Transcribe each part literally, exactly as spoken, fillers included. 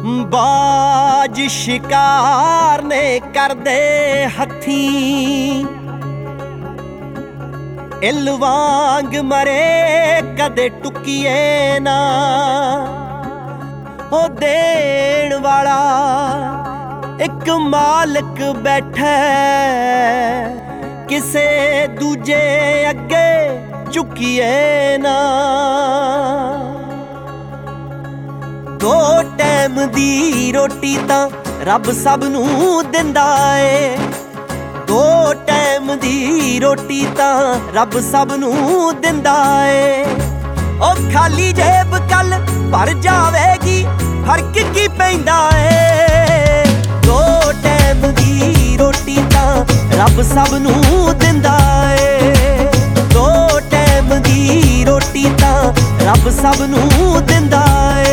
बाज शिकार ने करदे हथी इल वांग मरे कदे टुकिए ना ओ देण वाला एक मालिक बैठा किसे दूजे अगे झुकिए ना। दो टाइम दी रोटी तां रब सब नूं दिंदा ए, दो टाइम दी रोटी तां रब सब नूं दिंदा ए। ओ खाली जेब कल भर जावेगी फर्क की पैंदा ए। दो टाइम दी रोटी तां रब सब नूं दिंदा ए, दो टाइम दी रोटी तां रब सब नूं दिंदा ए।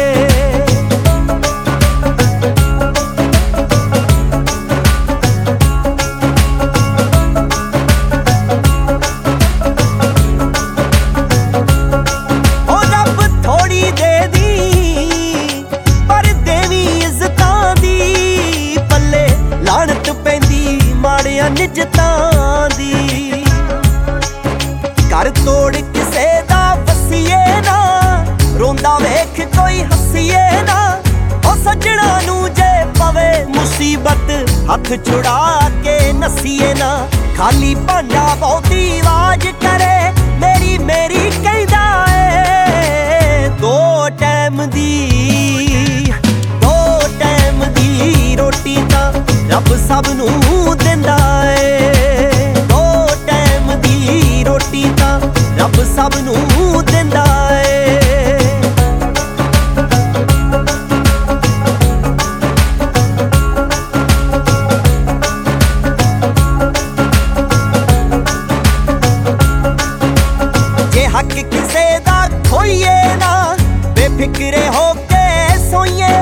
निजतां दी घर तोड़ किसे दा वसीए ना, रोंदा वेख कोई हसीए ना। ओ सजना नू जे पवे मुसीबत हथ छुड़ा के नसीए ना। खाली भांडा बहुती आवाज करे मेरी मेरी कहदा ए। दो टाइम दी दो टाइम दी रोटी तां रब सब नूं दिंदा ए, दो टाइम दी रोटी तां रब सब नूं दिंदा ए। जे हक किसे दा खोइए ना बेफिक्रे हो के सोइए,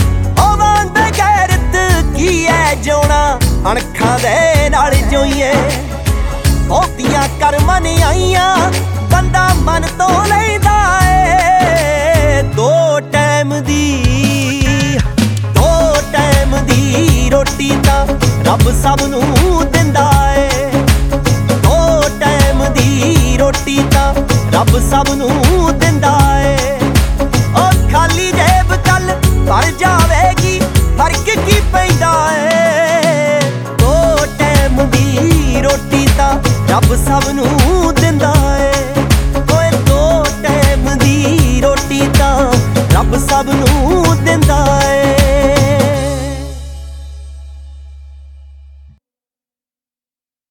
अणखां दे नाल जोइए। बहुतियां करमां ने आईयां बंदा मन तो लैंदा ए। दो टाइम दी दो टाइम दी रोटी तां रब सब नूं दिंदा ए, दो टाइम दी रोटी तां रब सब नूं दिंदा ए। ओ खाली जेब कल भर जावेगी फर्क की पैंदा ए। रोटी तां रब सब नूं